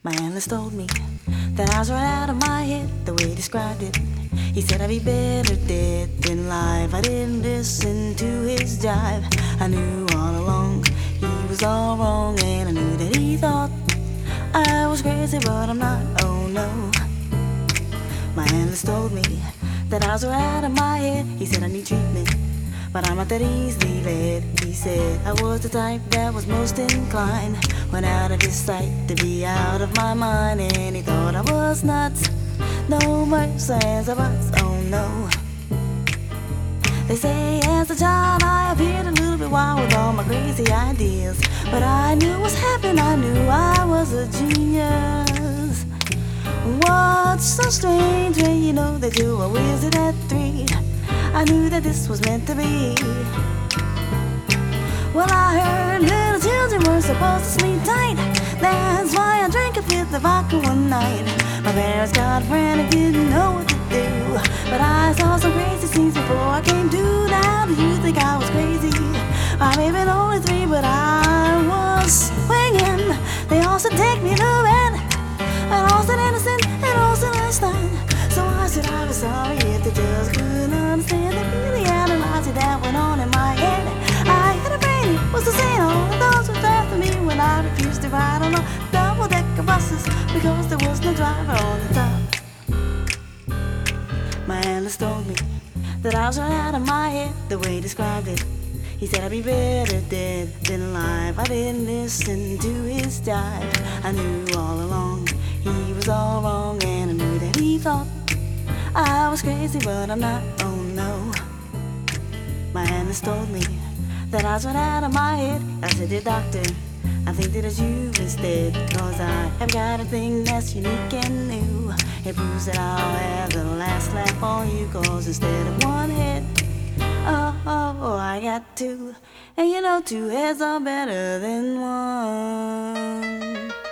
My analyst told me that I was right out of my head, the way he described it. He said I'd be better dead than alive. I didn't listen to his jive. I knew all along he was all wrong, and I knew that he thought I was crazy, but I'm not, oh no. My analyst told me that I was right out of my head. He said I need treatment, but I'm not that easily led. He said I was the type that was most inclined, went out of his sight to be out of my mind, and he thought I was nuts. No ifs, ands, or buts, oh no. They say as a child I appeared a little bit wild with all my crazy ideas, but I knew what's happened, I knew I was a genius. What's so strange when you know that you're a wizard at 3? I knew that this was meant to be. Well, I heard little children were supposed to sleep tight. That's why I drank a fifth of vodka one night. My parents got frantic, didn't know what to do, but I saw some crazy scenes before I came to. Now do you think I was crazy? I may have been only 3, but I was swinging. They all said take me to bed, and all said innocent, and all said Einstein. So I said I was sorry if they just couldn't understand the really analyzing that went on in my head. I had a brain, was the same all the thoughts were after me when I refused to ride on the double-decker buses because there was no driver on the top. My analyst told me that I was right out of my head, the way he described it. He said I'd be better dead than alive. I didn't listen to his jive. I knew all along he was all wrong, and I knew that he thought I was crazy, but I'm not, oh no. My analyst told me that I was right out of my head. I said, dear doctor, I think that it's you instead, cause I have got a thing that's unique and new. It proves that I'll have the last laugh on you, cause instead of one head, oh, I got 2. And you know 2 heads are better than 1.